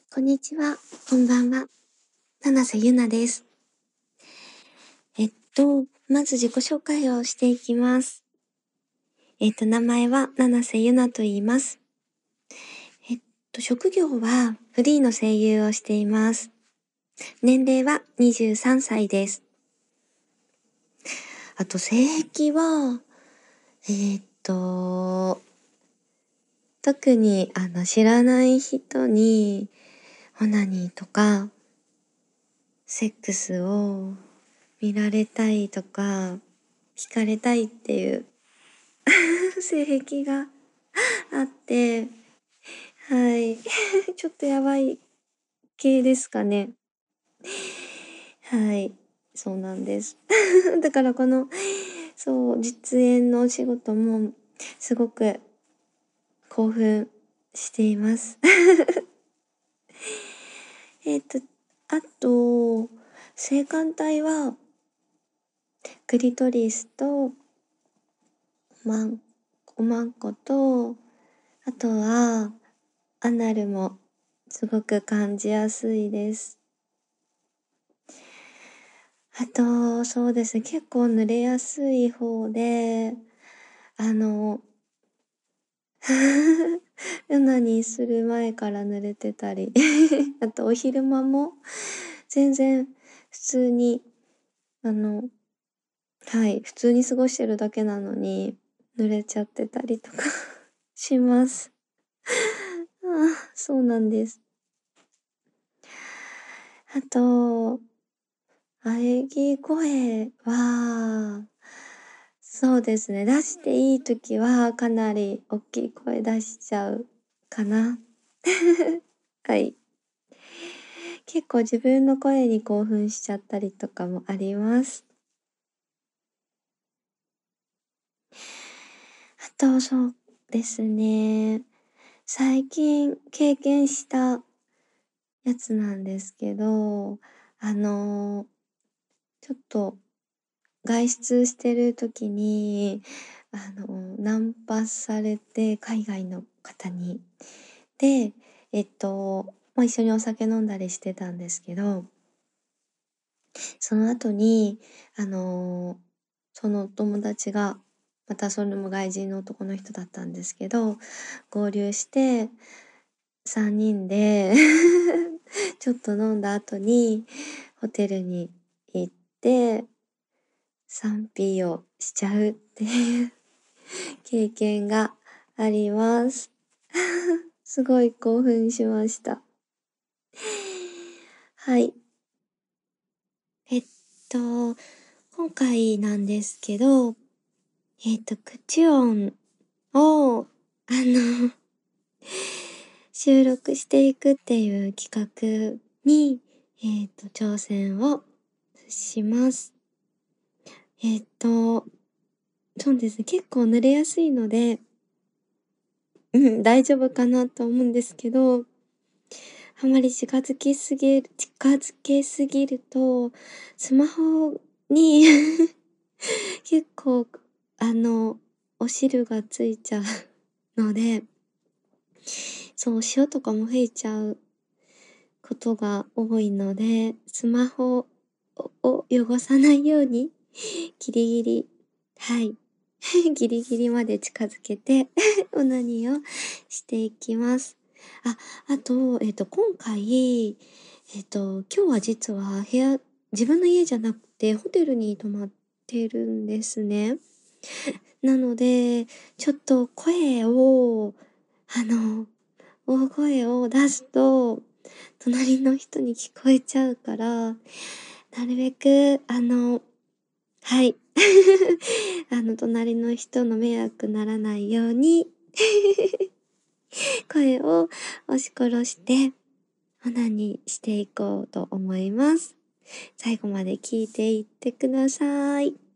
こんにちは、こんばんは。七瀬ゆなです。まず自己紹介をしていきます。名前は七瀬ゆなと言います。職業はフリーの声優をしています。年齢は23歳です。あと、性癖は、特に知らない人にオナニーとかセックスを見られたいとか聞かれたいっていう性癖があって、はい。ちょっとやばい系ですかね。はい。そうなんです。だから実演のお仕事もすごく興奮しています。えっと、あと、性感帯はクリトリスとおまんこと、あとはアナルもすごく感じやすいです。あと、そうですね、結構濡れやすい方で、あの、オナニーする前から濡れてたり、あとお昼間も全然普通に、あの、はい、普通に過ごしてるだけなのに濡れちゃってたりとかします。そうなんです。あと、喘ぎ声は、そうですね。出していいときはかなり大きい声出しちゃうかな。はい。結構自分の声に興奮しちゃったりとかもあります。あと、そうですね。最近経験したやつなんですけど、ちょっと外出してる時に、ナンパされて、海外の方に。で、一緒にお酒飲んだりしてたんですけど、その後に、そのお友達が、またそれも外人の男の人だったんですけど、合流して、3人でちょっと飲んだ後に、ホテルに行って、3P をしちゃうっていう経験があります。すごい興奮しました。はい。えっと、今回なんですけど、口音を、収録していくっていう企画に、挑戦をします。そうですね、結構濡れやすいので、大丈夫かなと思うんですけど、あまり近づけすぎると、スマホに結構、あの、お汁がついちゃうので、そう、塩とかも吹いちゃうことが多いので、スマホを汚さないように、ギリギリ、はい、ギリギリまで近づけてオナニーをしていきます。あと、今回、今日は実は自分の家じゃなくてホテルに泊まってるんですね。なので、ちょっと大声を出すと、隣の人に聞こえちゃうから、なるべく、はい。隣の人の迷惑ならないように声を押し殺して、オナニーしていこうと思います。最後まで聞いていってください。